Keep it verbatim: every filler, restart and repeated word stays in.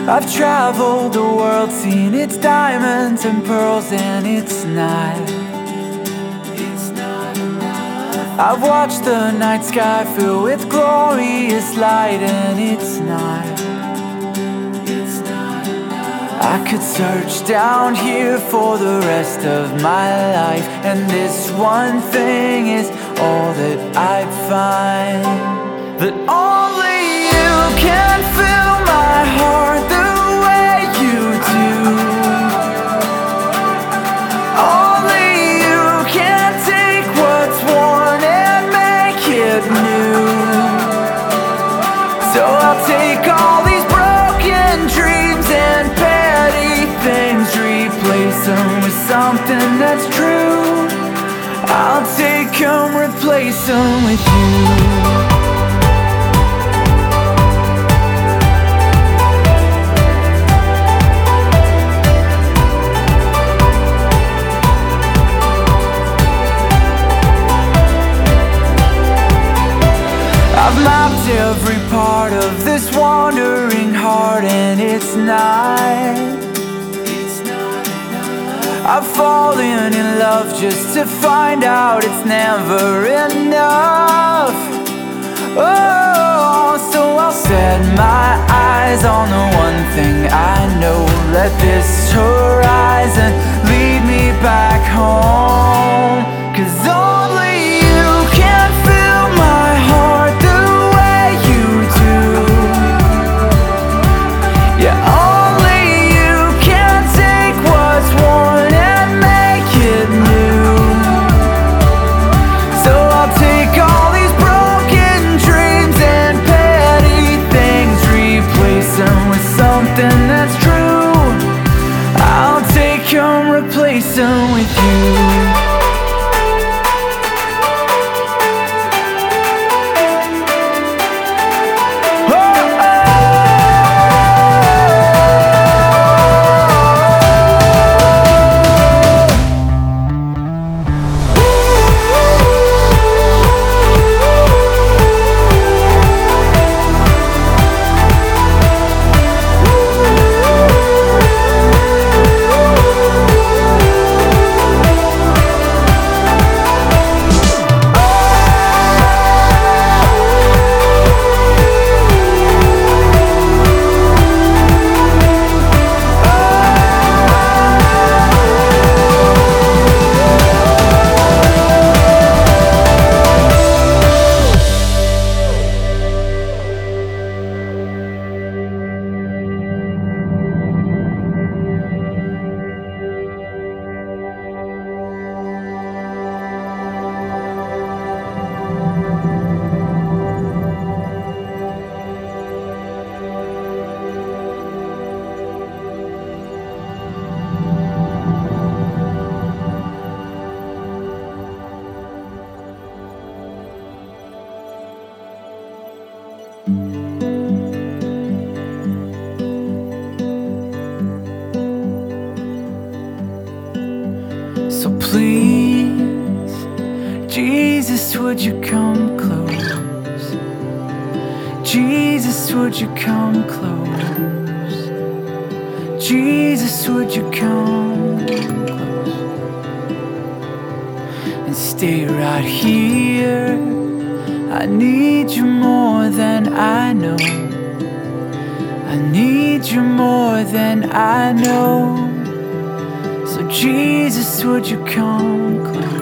I've traveled the world, seen its diamonds and pearls, and it's not, it's not enough. I've watched the night sky fill with glorious light, and it's not, it's not enough. I could search down here for the rest of my life, and this one thing is all that I'd find. That only you can fill my heart the way you do. Only you can take what's worn and make it new. So I'll take all these broken dreams and petty things, replace them with something that's true. I'll take them, replace them with you. I've mapped every part of this wandering heart, and it's not, it's not enough. I've fallen in love just to find out it's never enough. Oh, so I'll set my eyes on the one thing I know. Let this horizon lead me back home. 'Cause only you can fill my heart the way you do. Yeah, only you can take what's worn and make it new. So I'll take all these broken dreams and petty things, replace them with something that's true. I'll take them, replace them with you. So please, Jesus, would you come close? Jesus, would you come close? Jesus, would you come close? And stay right here. I need you more than I know. I need you more than I know. So Jesus, would you come close?